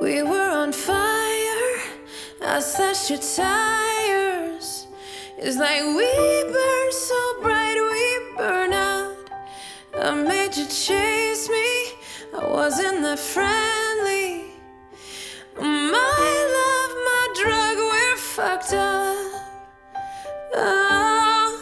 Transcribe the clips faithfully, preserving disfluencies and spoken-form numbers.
We were on fire, I slashed your tires. It's like we burn so bright, we burn out. I made you chase me, I wasn't that friendly. My love, my drug, we're fucked up. Oh.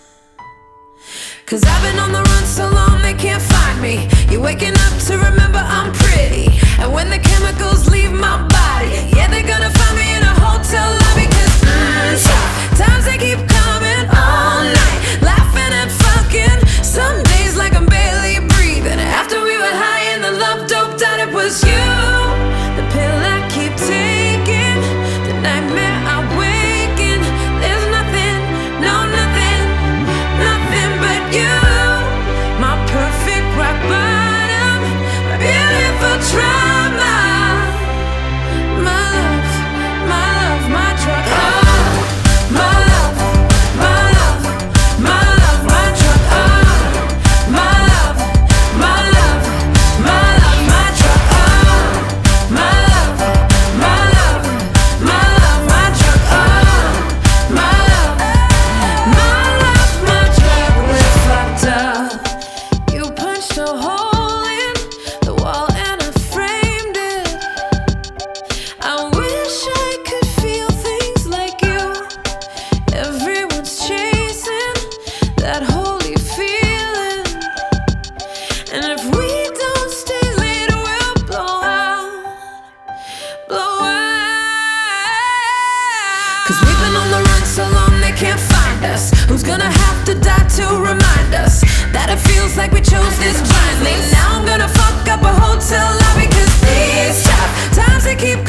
Cause I've been on the run so long they can't find me. You're waking up to remember I'm pretty. And when the chemicals leave my body, yeah, they're gonna find me in a hotel lobby. Cause mm, tough times they keep coming all night, laughing and fucking. Some days like I'm barely breathing. After we were high and the love doped out, it was you. The pill I keep taking, the nightmare I wake in. There's nothing, no nothing, nothing but you. My perfect rock bottom, my beautiful trauma. My love, my love, my drug. Oh, my love, my love, my love, my drug. Oh, my love, my love, my love, my drug. Oh, my love, my love, my love, my drug. Oh, my love, my love, my drug. We're fucked up. You punched a hole in the wall and I framed it. I wish I could feel things like you. Everyone's chasing that holy feeling. And if we don't stay late, we'll blow out, blow out. Cause we've been on the run so long they can't find us. Who's gonna have to die to remind us that it feels like we chose this blindly? Now I'm gonna fuck up a hotel lobby. Cause these tough times they keep